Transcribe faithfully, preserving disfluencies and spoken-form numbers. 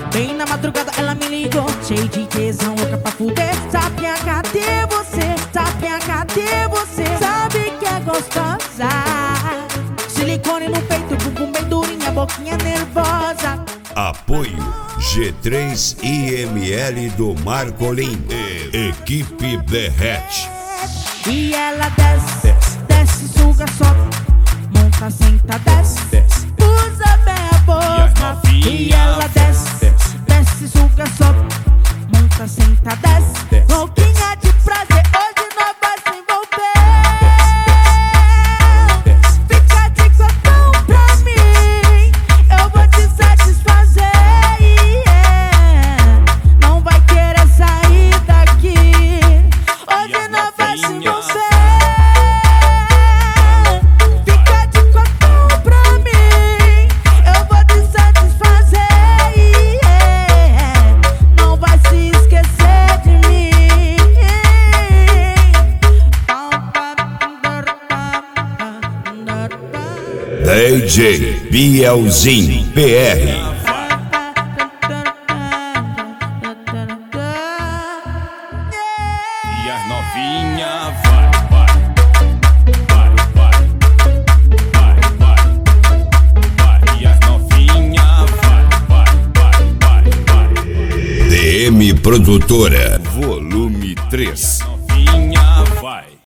Bem na madrugada ela me ligou, cheio de tesão, louca pra fuder. Sapinha, cadê você? Sapinha, cadê você? Sabe que é gostosa. Silicone no peito, bumbum bem durinha, boquinha nervosa. Apoio G três I M L do Marcolin e Equipe Derrete. E ela desce, desce, desce, suga, sobe, monta, senta, desce, desce, usa bem a boca. E ela desce, desce, desce, suga, sobe, monta, senta, desce, desce, louquinha de prazer, hoje nós vai se envolver. Fica de cotão pra mim, eu vou te satisfazer. Yeah. Não vai querer sair daqui, hoje nós vai se envolver. Fica de cotão pra mim, eu vou te satisfazer. Yeah. Não vai se esquecer de mim. D J Bielzinho P R. E as novinha vai, vai, vai, vai, vai, vai, vai. E as novinha vai, vai, vai, vai, vai. D M Produtora, volume três.